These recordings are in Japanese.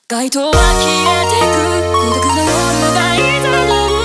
街灯は消えてく孤独な夜がいざなう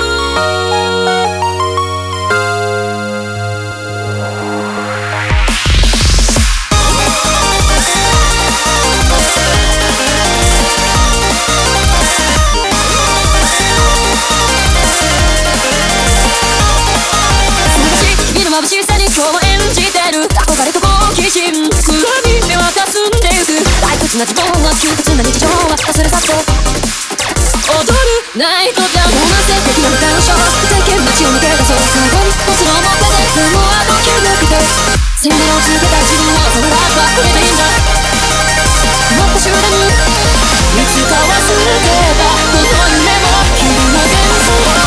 君の眩しさに今日も演じてる憧れと好奇心空に目はかすんでゆく退屈な自分は窮屈な日常は忘れさせ踊るナイトダウン音声的な感傷世間街を抜けたそう最後に星の下で雲は動き抜けてシンボルをつけた自分をそのラスはこれでいいんだもっと終電いつか忘れたこの夢も日々の幻想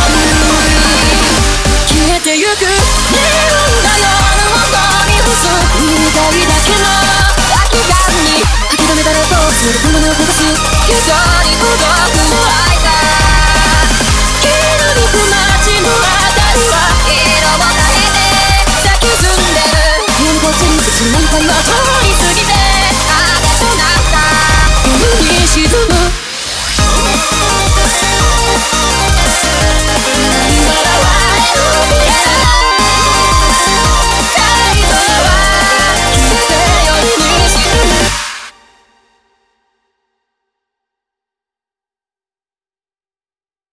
消えてゆくネオンが夜の元に細海みたいだけの空き缶に吐き溜めたらどうする雲の落とす急所に孤独の間きらめく街の明かりは